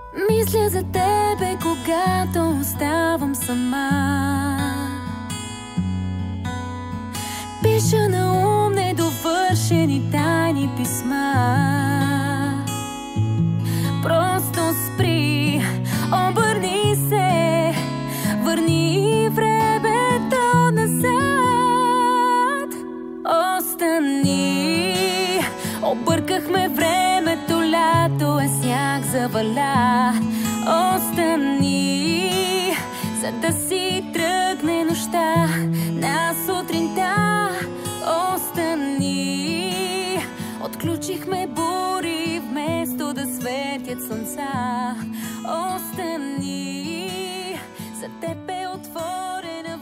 Мисля за тебе, когато оставам сама. Пиша на ум недовършени тайни писма. Просто спри, обърни се, върни времето назад. Остани, объркахме времето, лято е, сняг заваля. Остани, за да си тръгне нощта на сутринта. Остани, отключихме бури вместо да светят слънца. Остани, за теб е отворена